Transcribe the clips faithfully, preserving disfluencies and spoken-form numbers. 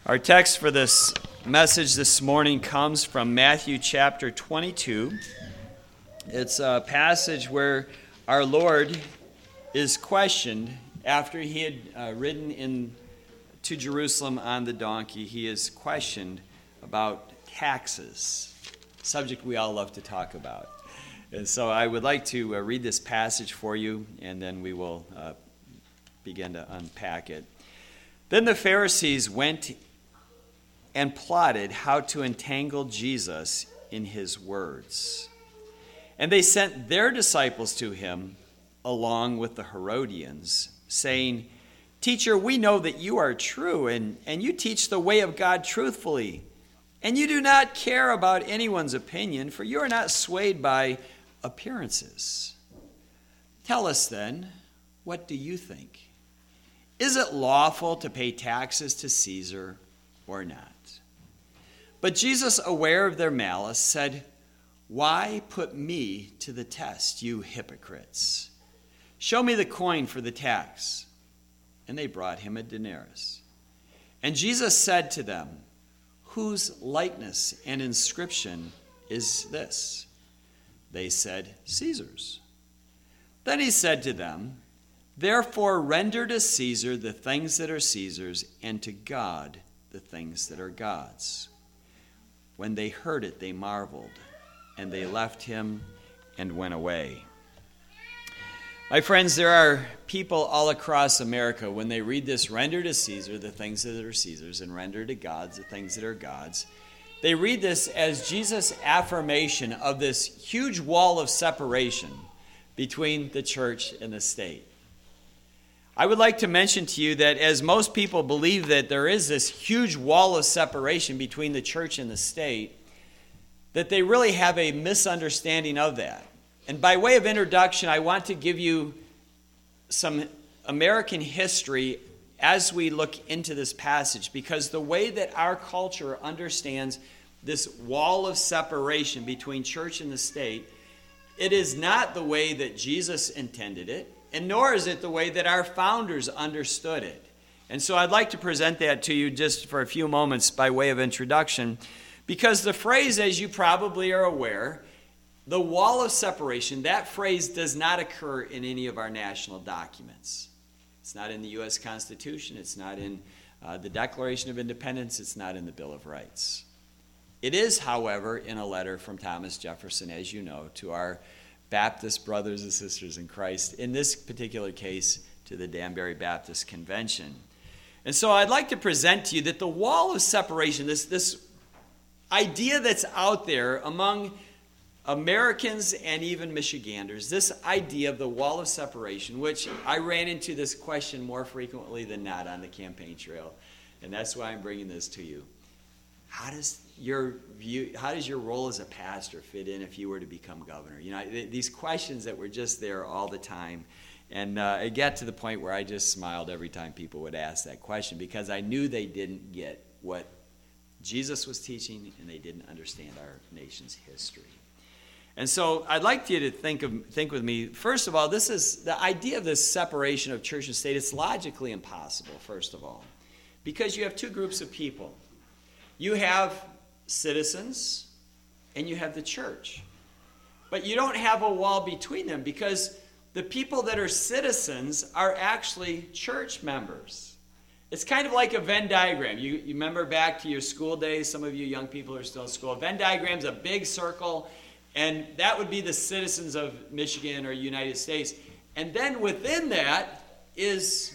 Our text for this message this morning comes from Matthew chapter twenty-two. It's a passage where our Lord is questioned after he had uh, ridden in to Jerusalem on the donkey. He is questioned about taxes, a subject we all love to talk about. And so I would like to uh, read this passage for you, and then we will uh, begin to unpack it. Then the Pharisees went and plotted how to entangle Jesus in his words. And they sent their disciples to him along with the Herodians, saying, "Teacher, we know that you are true, and, and you teach the way of God truthfully, and you do not care about anyone's opinion, for you are not swayed by appearances. Tell us then, what do you think? Is it lawful to pay taxes to Caesar or not?" But Jesus, aware of their malice, said, "Why put me to the test, you hypocrites? Show me the coin for the tax." And they brought him a denarius. And Jesus said to them, "Whose likeness and inscription is this?" They said, "Caesar's." Then he said to them, "Therefore render to Caesar the things that are Caesar's, and to God the things that are God's." When they heard it, they marveled, and they left him and went away. My friends, there are people all across America, when they read this, "Render to Caesar the things that are Caesar's, and render to God the things that are God's," they read this as Jesus' affirmation of this huge wall of separation between the church and the state. I would like to mention to you that as most people believe that there is this huge wall of separation between the church and the state, that they really have a misunderstanding of that. And by way of introduction, I want to give you some American history as we look into this passage, because the way that our culture understands this wall of separation between church and the state, it is not the way that Jesus intended it, and nor is it the way that our founders understood it. And so I'd like to present that to you just for a few moments by way of introduction, because the phrase, as you probably are aware, the wall of separation, that phrase does not occur in any of our national documents. It's not in the U S Constitution. It's not in uh, the Declaration of Independence. It's not in the Bill of Rights. It is, however, in a letter from Thomas Jefferson, as you know, to our Baptist brothers and sisters in Christ, in this particular case, to the Danbury Baptist Convention. And so I'd like to present to you that the wall of separation, this, this idea that's out there among Americans and even Michiganders, this idea of the wall of separation, which I ran into this question more frequently than not on the campaign trail, and that's why I'm bringing this to you. How does your view, how does your role as a pastor fit in if you were to become governor? You know, th- these questions that were just there all the time. And uh, it got to the point where I just smiled every time people would ask that question, because I knew they didn't get what Jesus was teaching, and they didn't understand our nation's history. And so I'd like you to think of think with me. First of all, this is the idea of this separation of church and state. It's logically impossible, first of all, because you have two groups of people. You have citizens and you have the church. But you don't have a wall between them, because the people that are citizens are actually church members. It's kind of like a Venn diagram. You, you remember back to your school days, some of you young people are still in school. A Venn diagram's a big circle, and that would be the citizens of Michigan or United States. And then within that is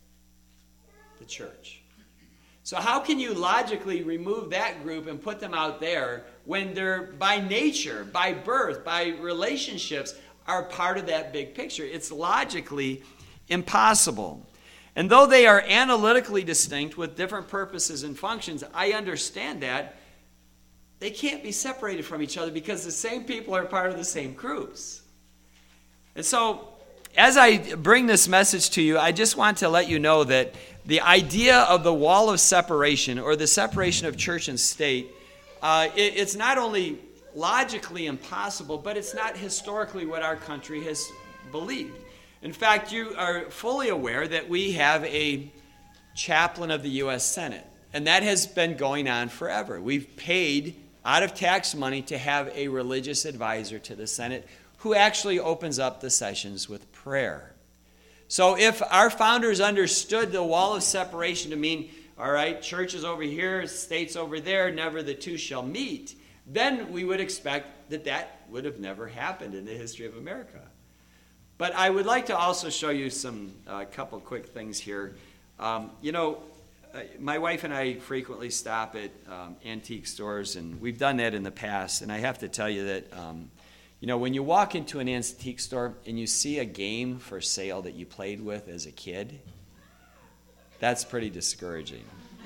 the church. So how can you logically remove that group and put them out there when they're by nature, by birth, by relationships, are part of that big picture? It's logically impossible. And though they are analytically distinct with different purposes and functions, I understand that. They can't be separated from each other, because the same people are part of the same groups. And so as I bring this message to you, I just want to let you know that the idea of the wall of separation, or the separation of church and state, uh, it, it's not only logically impossible, but it's not historically what our country has believed. In fact, you are fully aware that we have a chaplain of the U S Senate. And that has been going on forever. We've paid out of tax money to have a religious advisor to the Senate who actually opens up the sessions with prayer. So if our founders understood the wall of separation to mean, all right, churches over here, states over there, never the two shall meet, then we would expect that that would have never happened in the history of America. But I would like to also show you some uh, couple quick things here. Um, you know, uh, my wife and I frequently stop at um, antique stores, and we've done that in the past. And I have to tell you that, um, you know, when you walk into an antique store and you see a game for sale that you played with as a kid, that's pretty discouraging.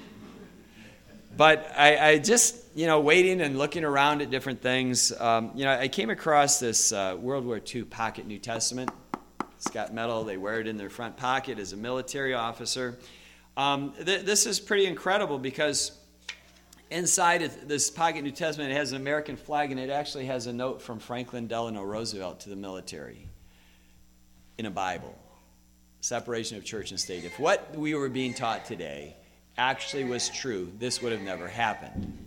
But I, I just, you know, waiting and looking around at different things, um, you know, I came across this uh, World War Two pocket New Testament. It's got metal. They wear it in their front pocket as a military officer. Um, th- this is pretty incredible because inside of this pocket New Testament, it has an American flag, and it actually has a note from Franklin Delano Roosevelt to the military in a Bible. Separation of church and state. If what we were being taught today actually was true, this would have never happened.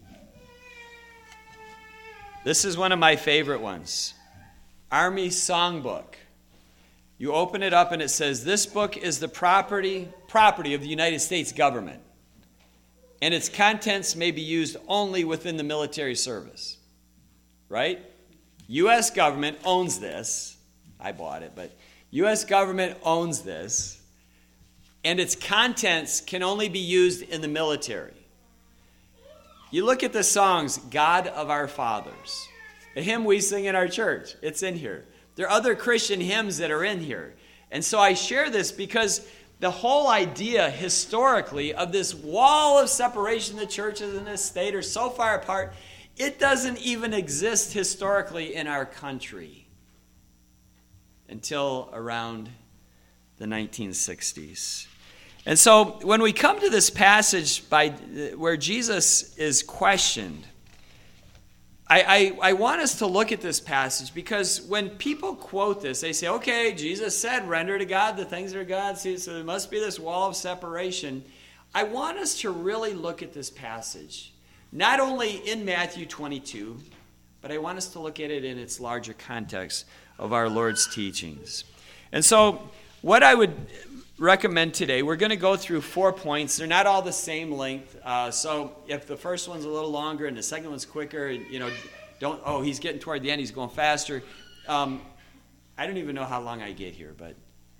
This is one of my favorite ones. Army Songbook. You open it up and it says, this book is the property, property of the United States government, and its contents may be used only within the military service. Right? U S government owns this. I bought it, but U S government owns this, and its contents can only be used in the military. You look at the songs, God of Our Fathers, a hymn we sing in our church. It's in here. There are other Christian hymns that are in here. And so I share this because the whole idea historically of this wall of separation the churches and the state are so far apart, it doesn't even exist historically in our country until around the nineteen sixties. And so when we come to this passage by where Jesus is questioned, I, I, I want us to look at this passage because when people quote this, they say, okay, Jesus said, render to God the things that are God's, so there must be this wall of separation. I want us to really look at this passage, not only in Matthew twenty-two, but I want us to look at it in its larger context of our Lord's teachings. And so what I would recommend today, we're going to go through four points. They're not all the same length. Uh, so if the first one's a little longer and the second one's quicker, you know, don't, oh, he's getting toward the end, he's going faster. Um, I don't even know how long I get here, but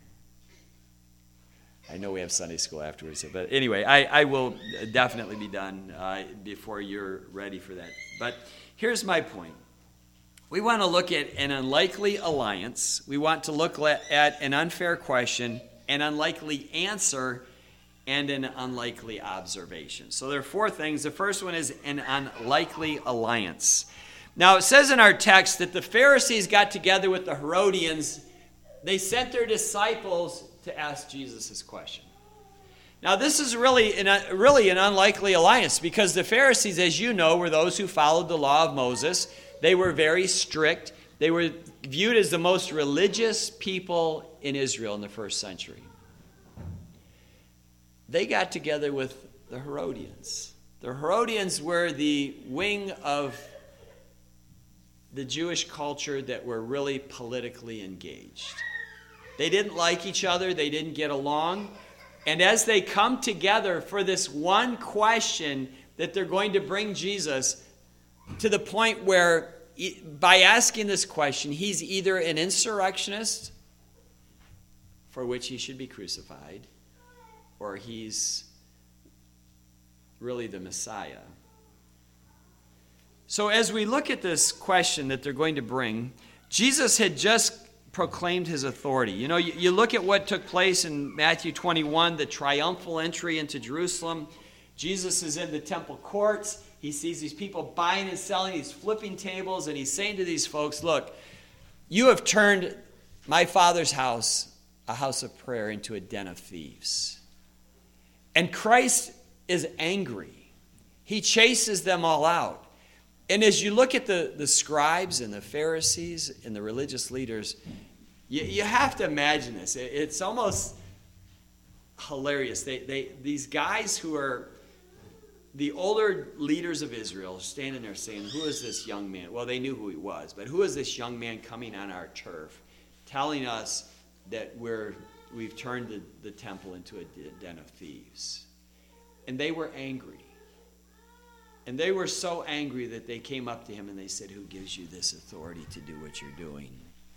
I know we have Sunday school afterwards. But anyway, I, I will definitely be done uh, before you're ready for that. But here's my point. We want to look at an unlikely alliance. We want to look at an unfair question, an unlikely answer, and an unlikely observation. So there are four things. The first one is an unlikely alliance. Now, it says in our text that the Pharisees got together with the Herodians. They sent their disciples to ask Jesus this question. Now, this is really an, really an unlikely alliance because the Pharisees, as you know, were those who followed the law of Moses. They were very strict. They were viewed as the most religious people in Israel in the first century. They got together with the Herodians. The Herodians were the wing of the Jewish culture that were really politically engaged. They didn't like each other. They didn't get along. And as they come together for this one question that they're going to bring Jesus to the point where by asking this question, he's either an insurrectionist for which he should be crucified, or he's really the Messiah. So as we look at this question that they're going to bring, Jesus had just proclaimed his authority. You know, you, you look at what took place in Matthew twenty-one, the triumphal entry into Jerusalem. Jesus is in the temple courts. He sees these people buying and selling. He's flipping tables, and he's saying to these folks, look, you have turned my Father's house, a house of prayer, into a den of thieves. And Christ is angry. He chases them all out. And as you look at the, the scribes and the Pharisees and the religious leaders, you, you have to imagine this. It, it's almost hilarious. They, they, these guys who are the older leaders of Israel standing there saying, who is this young man? Well, they knew who he was, but who is this young man coming on our turf telling us that we're, we've turned the, the temple into a den of thieves? And they were angry. And they were so angry that they came up to him and they said, who gives you this authority to do what you're doing?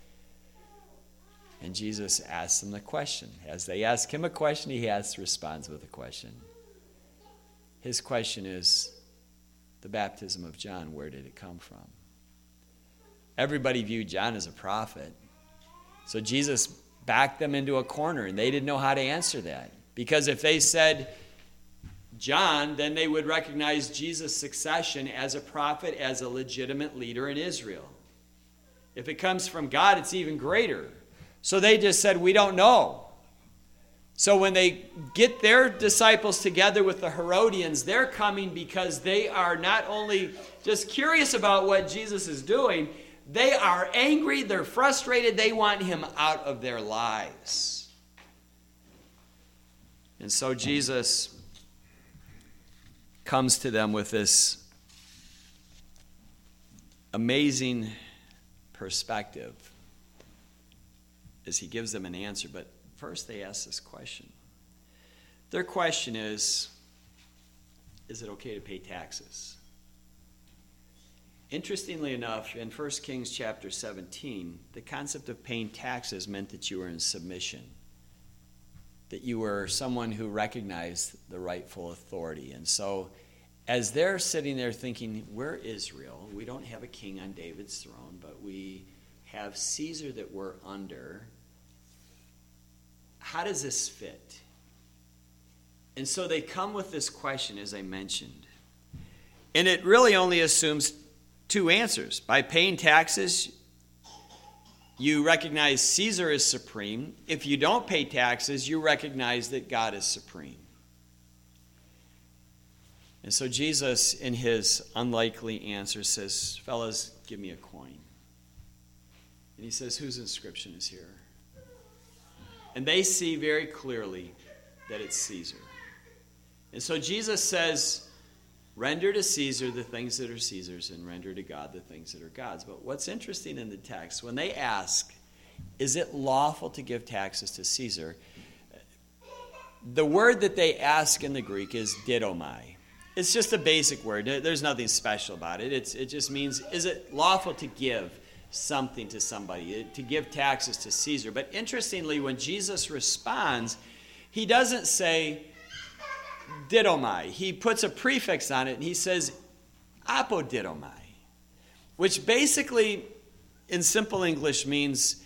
And Jesus asked them the question. As they ask him a question, he asks, responds with a question. His question is, the baptism of John, where did it come from? Everybody viewed John as a prophet. So Jesus backed them into a corner, and they didn't know how to answer that. Because if they said John, then they would recognize Jesus' succession as a prophet, as a legitimate leader in Israel. If it comes from God, it's even greater. So they just said, we don't know. So when they get their disciples together with the Herodians, they're coming because they are not only just curious about what Jesus is doing, they are angry, they're frustrated, they want him out of their lives. And so Jesus comes to them with this amazing perspective as he gives them an answer. But first they ask this question. Their question is, is it okay to pay taxes? Interestingly enough, in First Kings chapter seventeen, the concept of paying taxes meant that you were in submission, that you were someone who recognized the rightful authority. And so as they're sitting there thinking, we're Israel, we don't have a king on David's throne, but we have Caesar that we're under. How does this fit? And so they come with this question, as I mentioned. And it really only assumes two answers. By paying taxes, you recognize Caesar is supreme. If you don't pay taxes, you recognize that God is supreme. And so Jesus, in his unlikely answer, says, fellas, give me a coin. And he says, whose inscription is here? And they see very clearly that it's Caesar. And so Jesus says, render to Caesar the things that are Caesar's, and render to God the things that are God's. But what's interesting in the text, when they ask, is it lawful to give taxes to Caesar? The word that they ask in the Greek is didomai. It's just a basic word. There's nothing special about it. It's, it just means, is it lawful to give something to somebody, to give taxes to Caesar? But interestingly, when Jesus responds, he doesn't say didomai. He puts a prefix on it, and he says apodidomai, which basically, in simple English, means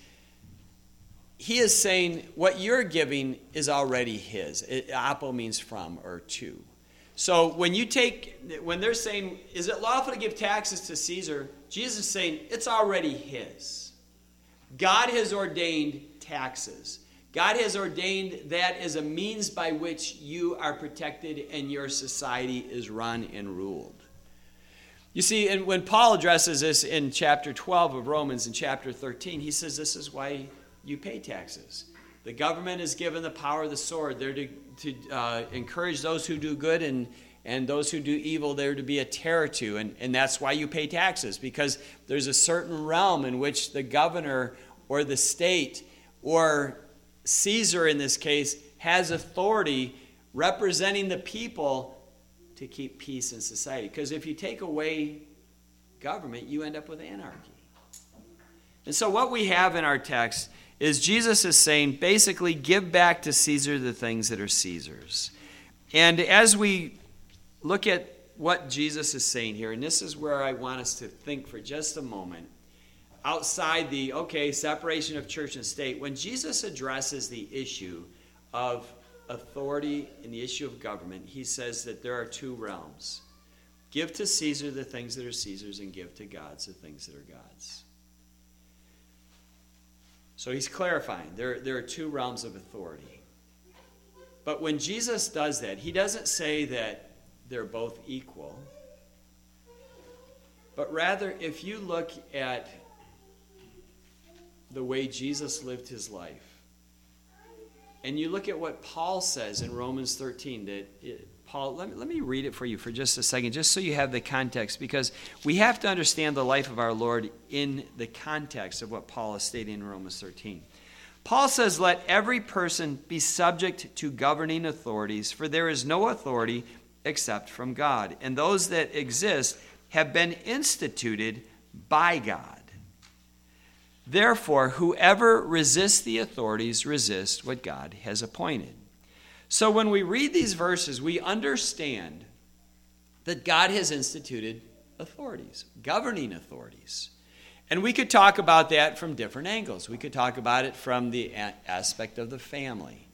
he is saying what you're giving is already his. It, apo means from or to. So when you take, when they're saying, is it lawful to give taxes to Caesar? Jesus is saying, it's already his. God has ordained taxes. God has ordained that as a means by which you are protected and your society is run and ruled. You see, and when Paul addresses this in chapter twelve of Romans and chapter thirteen, he says this is why you pay taxes. The government is given the power of the sword. They're to, to uh, encourage those who do good, and, and those who do evil, they're to be a terror to. And, and that's why you pay taxes, because there's a certain realm in which the governor or the state or Caesar in this case has authority representing the people to keep peace in society. Because if you take away government, you end up with anarchy. And so what we have in our text is Jesus is saying, basically, give back to Caesar the things that are Caesar's. And as we look at what Jesus is saying here, and this is where I want us to think for just a moment, outside the, okay, separation of church and state, when Jesus addresses the issue of authority and the issue of government, he says that there are two realms. Give to Caesar the things that are Caesar's, and give to God the things that are God's. So he's clarifying there, there are two realms of authority. But when Jesus does that, he doesn't say that they're both equal. But rather, if you look at the way Jesus lived his life, and you look at what Paul says in Romans thirteen, that it, Paul, let me, let me read it for you for just a second, just so you have the context, because we have to understand the life of our Lord in the context of what Paul is stating in Romans thirteen. Paul says, "Let every person be subject to governing authorities, for there is no authority except from God, and those that exist have been instituted by God. Therefore, whoever resists the authorities resists what God has appointed." So when we read these verses, we understand that God has instituted authorities, governing authorities. And we could talk about that from different angles. We could talk about it from the a- aspect of the family.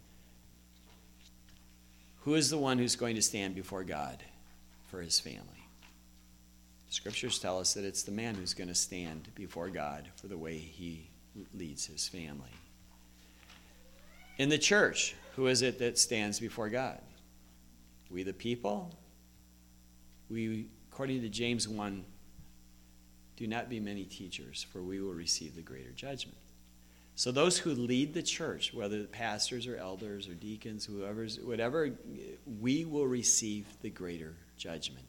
Who is the one who's going to stand before God for his family? Scriptures tell us that it's the man who's going to stand before God for the way he leads his family. In the church, who is it that stands before God? We the people? We, according to James one, do not be many teachers, for we will receive the greater judgment. So those who lead the church, whether pastors or elders or deacons, whoever's, whatever, we will receive the greater judgment.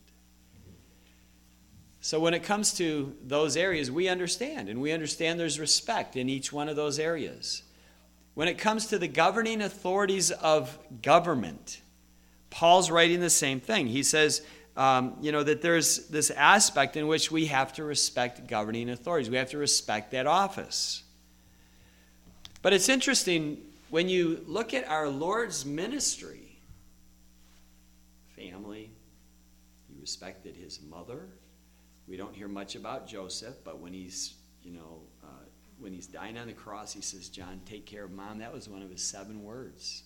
So when it comes to those areas, we understand, and we understand there's respect in each one of those areas. When it comes to the governing authorities of government, Paul's writing the same thing. He says, um, you know, that there's this aspect in which we have to respect governing authorities. We have to respect that office. But it's interesting, when you look at our Lord's ministry, family, he respected his mother. We don't hear much about Joseph, but when he's, you know, uh, when he's dying on the cross, he says, "John, take care of Mom." That was one of his seven words.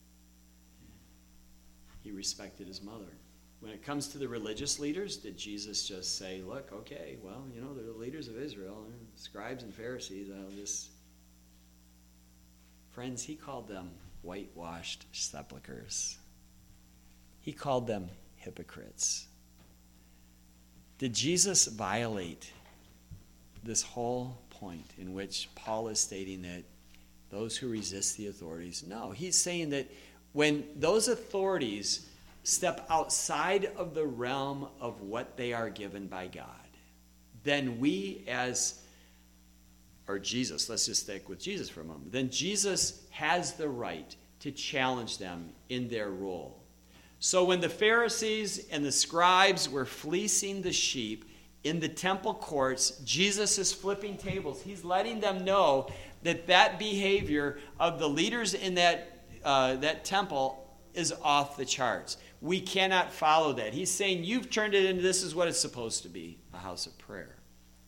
He respected his mother. When it comes to the religious leaders, did Jesus just say, "Look, okay, well, you know, they're the leaders of Israel, scribes and Pharisees, I'll just..." Friends, he called them whitewashed sepulchres. He called them hypocrites. Did Jesus violate this whole point in which Paul is stating that those who resist the authorities? No, he's saying that when those authorities step outside of the realm of what they are given by God, then we as, or Jesus, let's just stick with Jesus for a moment, then Jesus has the right to challenge them in their role. So when the Pharisees and the scribes were fleecing the sheep in the temple courts, Jesus is flipping tables. He's letting them know that that behavior of the leaders in that, uh, that temple is off the charts. We cannot follow that. He's saying, you've turned it into, this is what it's supposed to be, a house of prayer.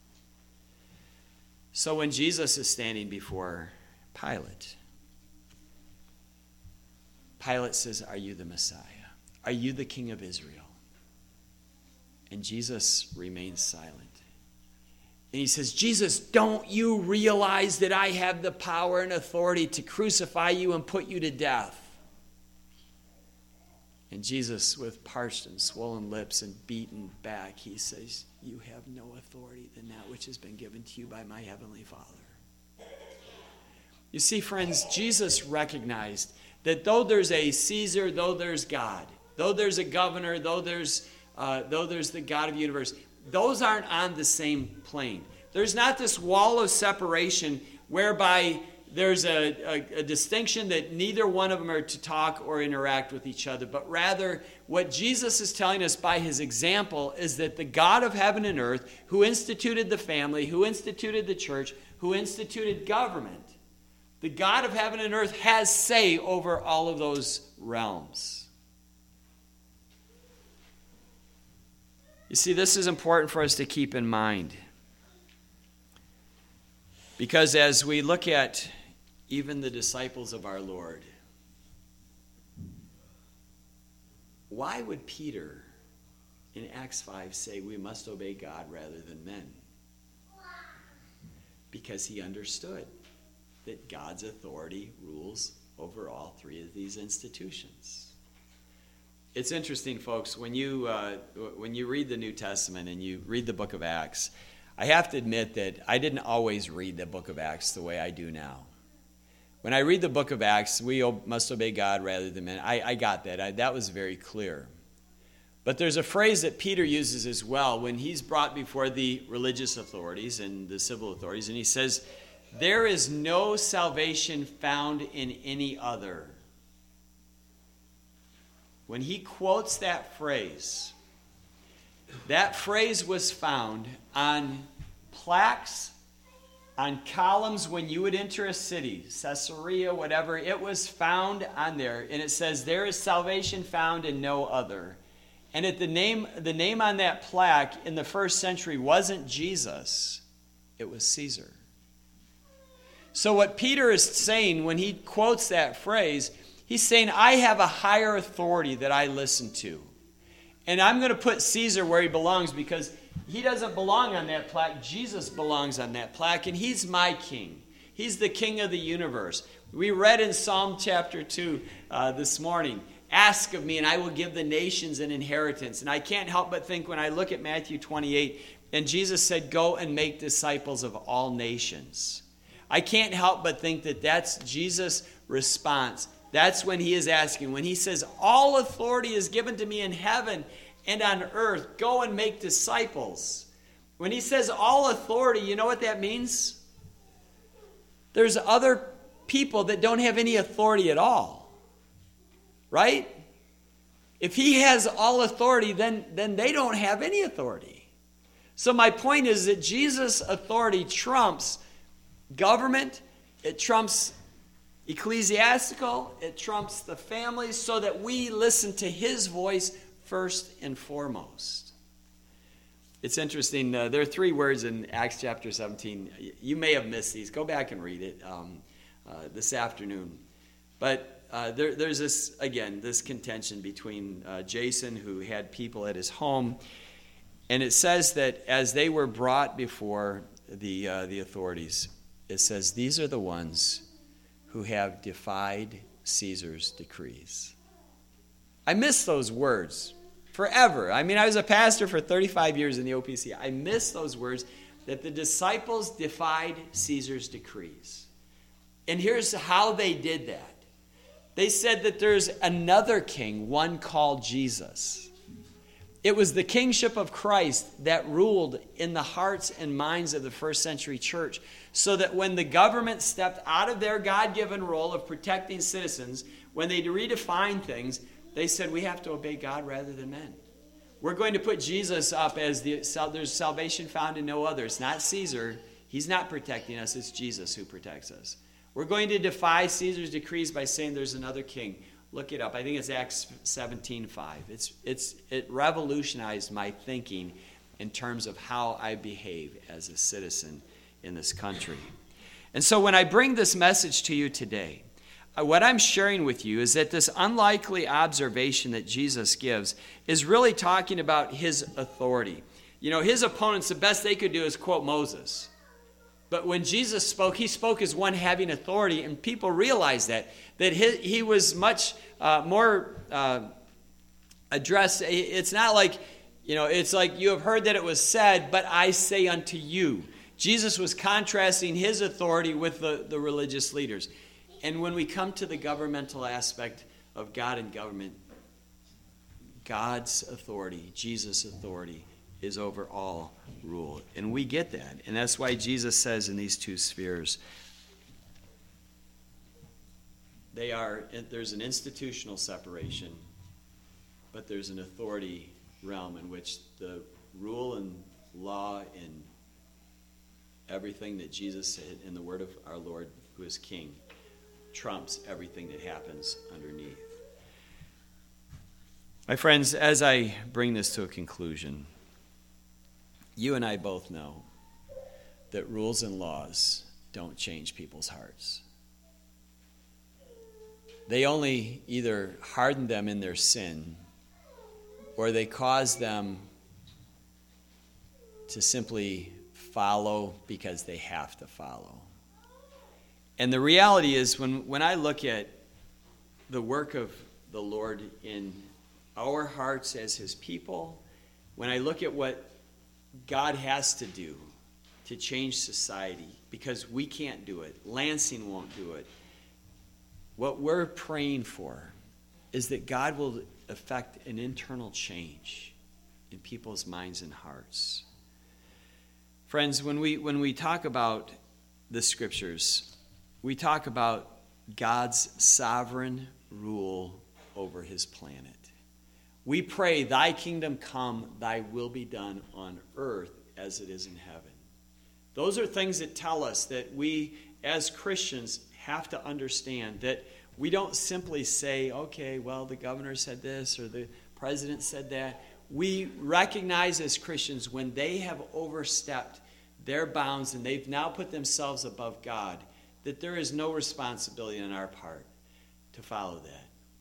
So when Jesus is standing before Pilate, Pilate says, "Are you the Messiah? Are you the King of Israel?" And Jesus remains silent. And he says, "Jesus, don't you realize that I have the power and authority to crucify you and put you to death?" And Jesus, with parched and swollen lips and beaten back, he says, "You have no authority than that which has been given to you by my heavenly Father." You see, friends, Jesus recognized that though there's a Caesar, though there's God, though there's a governor, though there's uh, though there's the God of the universe, those aren't on the same plane. There's not this wall of separation whereby there's a, a, a distinction that neither one of them are to talk or interact with each other, but rather what Jesus is telling us by his example is that the God of heaven and earth, who instituted the family, who instituted the church, who instituted government, the God of heaven and earth has say over all of those realms. You see, this is important for us to keep in mind. Because as we look at even the disciples of our Lord, why would Peter in Acts five say we must obey God rather than men? Because he understood that God's authority rules over all three of these institutions. It's interesting, folks, when you uh, when you read the New Testament and you read the book of Acts, I have to admit that I didn't always read the book of Acts the way I do now. When I read the book of Acts, we must obey God rather than men. I, I got that. I, that was very clear. But there's a phrase that Peter uses as well when he's brought before the religious authorities and the civil authorities, and he says, "There is no salvation found in any other." When he quotes that phrase, that phrase was found on plaques, on columns when you would enter a city, Caesarea, whatever. It was found on there, and it says, "There is salvation found in no other." And at the name, the name on that plaque in the first century wasn't Jesus, it was Caesar. So what Peter is saying when he quotes that phrase, he's saying, I have a higher authority that I listen to. And I'm going to put Caesar where he belongs because he doesn't belong on that plaque. Jesus belongs on that plaque, and he's my king. He's the king of the universe. We read in Psalm chapter two uh, this morning, "Ask of me, and I will give the nations an inheritance." And I can't help but think when I look at Matthew twenty-eight, and Jesus said, "Go and make disciples of all nations." I can't help but think that that's Jesus' response. That's when he is asking. When he says, "All authority is given to me in heaven and on earth. Go and make disciples." When he says all authority, you know what that means? There's other people that don't have any authority at all. Right? If he has all authority, then, then they don't have any authority. So my point is that Jesus' authority trumps government, it trumps ecclesiastical, it trumps the families, so that we listen to his voice first and foremost. It's interesting. Uh, there are three words in Acts chapter seventeen. You may have missed these. Go back and read it um, uh, this afternoon. But uh, there, there's this, again, this contention between uh, Jason, who had people at his home, and it says that as they were brought before the uh, the authorities, it says, "These are the ones who have defied Caesar's decrees." I miss those words forever. I mean, I was a pastor for thirty-five years in the O P C. I miss those words, that the disciples defied Caesar's decrees. And here's how they did that. They said that there's another king, one called Jesus. It was the kingship of Christ that ruled in the hearts and minds of the first century church, so that when the government stepped out of their God-given role of protecting citizens, when they redefined things, they said, we have to obey God rather than men. We're going to put Jesus up as the, there's salvation found in no other. It's not Caesar. He's not protecting us. It's Jesus who protects us. We're going to defy Caesar's decrees by saying there's another king. Look it up. I think it's Acts seventeen five. It's, it's, it revolutionized my thinking in terms of how I behave as a citizen in this country. And so when I bring this message to you today, what I'm sharing with you is that this unlikely observation that Jesus gives is really talking about his authority. You know, his opponents, the best they could do is quote Moses. But when Jesus spoke, he spoke as one having authority, and people realized that, that he, he was much uh, more uh, addressed. It's not like, you know, it's like you have heard that it was said, but I say unto you. Jesus was contrasting his authority with the, the religious leaders. And when we come to the governmental aspect of God and government, God's authority, Jesus' authority, is over all rule. And we get that. And that's why Jesus says in these two spheres, they are, there's an institutional separation, but there's an authority realm in which the rule and law and everything that Jesus said in the word of our Lord, who is King, trumps everything that happens underneath. My friends, as I bring this to a conclusion, you and I both know that rules and laws don't change people's hearts. They only either harden them in their sin, or they cause them to simply follow because they have to follow. And the reality is, when, when I look at the work of the Lord in our hearts as his people, when I look at what God has to do to change society, because we can't do it, Lansing won't do it, what we're praying for is that God will affect an internal change in people's minds and hearts. Friends, when we when we talk about the scriptures, we talk about God's sovereign rule over his planet. We pray, thy kingdom come, thy will be done on earth as it is in heaven. Those are things that tell us that we as Christians have to understand that we don't simply say, okay, well, the governor said this or the president said that. We recognize as Christians when they have overstepped their bounds and they've now put themselves above God, that there is no responsibility on our part to follow that.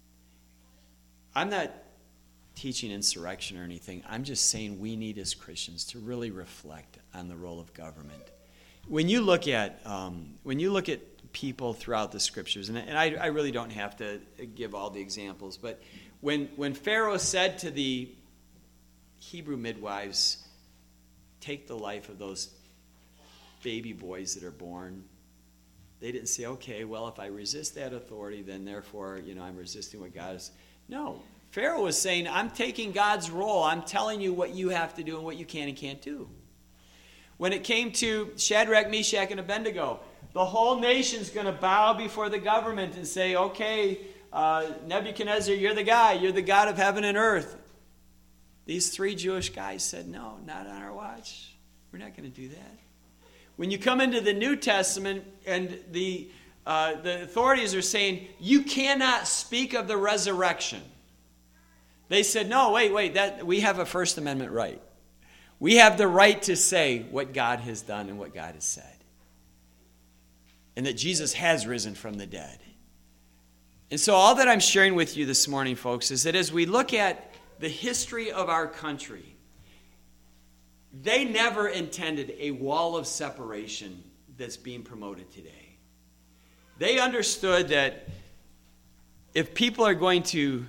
I'm not teaching insurrection or anything. I'm just saying we need as Christians to really reflect on the role of government. When you look at um, when you look at people throughout the scriptures, and, and I, I really don't have to give all the examples, but when when Pharaoh said to the Hebrew midwives, take the life of those baby boys that are born, they didn't say, okay, well, if I resist that authority, then therefore, you know, I'm resisting what God is. No, Pharaoh was saying, I'm taking God's role. I'm telling you what you have to do and what you can and can't do. When it came to Shadrach, Meshach, and Abednego, the whole nation's going to bow before the government and say, okay, uh, Nebuchadnezzar, you're the guy. You're the God of heaven and earth. These three Jewish guys said, no, not on our watch. We're not going to do that. When you come into the New Testament and the, uh, the authorities are saying, you cannot speak of the resurrection. They said, no, wait, wait, that we have a First Amendment right. We have the right to say what God has done and what God has said. And that Jesus has risen from the dead. And so all that I'm sharing with you this morning, folks, is that as we look at the history of our country, they never intended a wall of separation that's being promoted today. They understood that if people are going to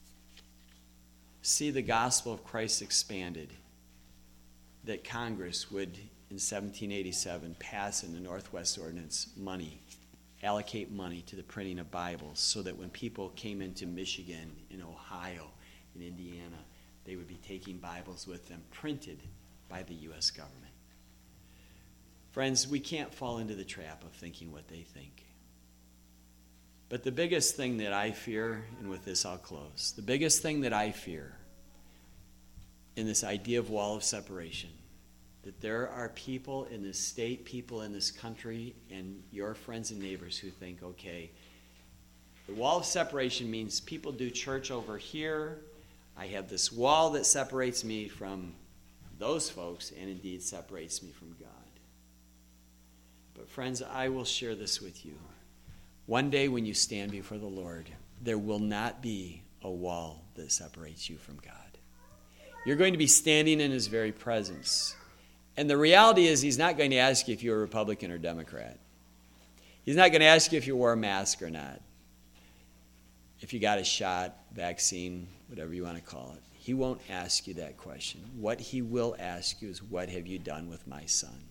see the gospel of Christ expanded, that Congress would, in seventeen eighty-seven, pass in the Northwest Ordinance money, allocate money to the printing of Bibles so that when people came into Michigan, in Ohio, in Indiana, they would be taking Bibles with them printed by the U S government. Friends, we can't fall into the trap of thinking what they think. But the biggest thing that I fear, and with this I'll close, the biggest thing that I fear in this idea of wall of separation, that there are people in this state, people in this country, and your friends and neighbors who think, okay, the wall of separation means people do church over here. I have this wall that separates me from those folks and indeed separates me from God. But friends, I will share this with you. One day when you stand before the Lord, there will not be a wall that separates you from God. You're going to be standing in his very presence. And the reality is he's not going to ask you if you're a Republican or Democrat. He's not going to ask you if you wore a mask or not. If you got a shot, vaccine, whatever you want to call it. He won't ask you that question. What he will ask you is, what have you done with my son?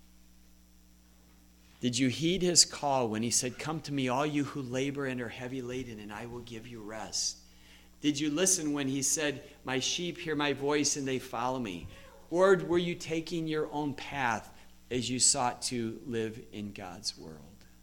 Did you heed his call when he said, come to me, all you who labor and are heavy laden, and I will give you rest? Did you listen when he said, my sheep hear my voice and they follow me? Or were you taking your own path as you sought to live in God's world?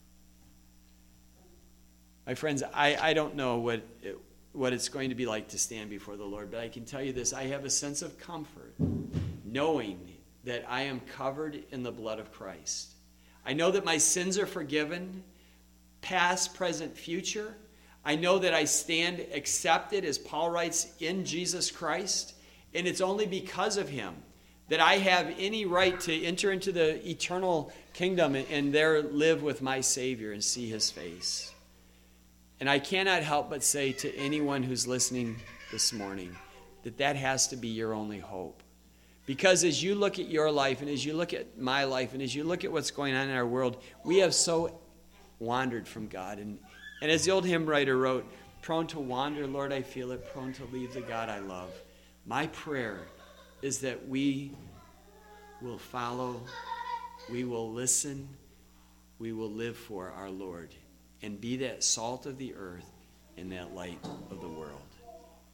My friends, I, I don't know what it, what it's going to be like to stand before the Lord, but I can tell you this. I have a sense of comfort knowing that I am covered in the blood of Christ. I know that my sins are forgiven, past, present, future. I know that I stand accepted, as Paul writes, in Jesus Christ. And it's only because of him that I have any right to enter into the eternal kingdom and, and there live with my Savior and see his face. And I cannot help but say to anyone who's listening this morning that that has to be your only hope. Because as you look at your life and as you look at my life and as you look at what's going on in our world, we have so wandered from God. And, and as the old hymn writer wrote, prone to wander, Lord, I feel it, prone to leave the God I love. My prayer is that we will follow, we will listen, we will live for our Lord and be that salt of the earth and that light of the world.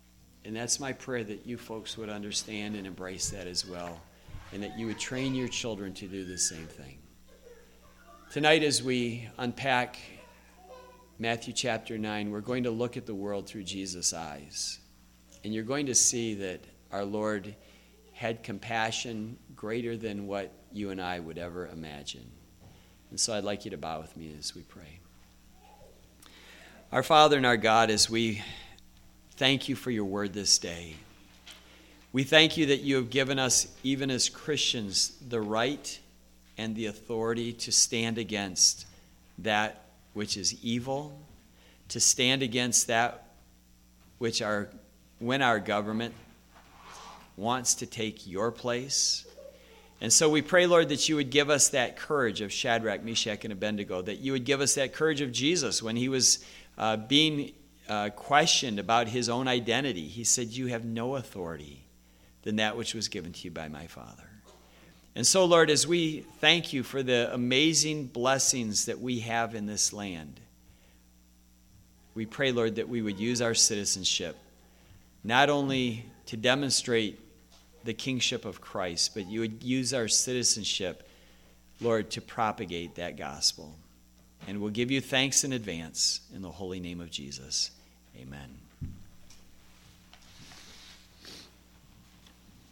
And that's my prayer, that you folks would understand and embrace that as well, and that you would train your children to do the same thing. Tonight, as we unpack Matthew chapter nine, we're going to look at the world through Jesus' eyes. And you're going to see that our Lord had compassion greater than what you and I would ever imagine. And so I'd like you to bow with me as we pray. Our Father and our God, as we thank you for your word this day, we thank you that you have given us, even as Christians, the right and the authority to stand against that which is evil, to stand against that which our, when our government wants to take your place. And so we pray, Lord, that you would give us that courage of Shadrach, Meshach, and Abednego, that you would give us that courage of Jesus when he was uh, being uh, questioned about his own identity. He said, you have no authority than that which was given to you by my Father. And so, Lord, as we thank you for the amazing blessings that we have in this land, we pray, Lord, that we would use our citizenship not only to demonstrate the kingship of Christ, but you would use our citizenship, Lord, to propagate that gospel. And we'll give you thanks in advance in the holy name of Jesus. Amen.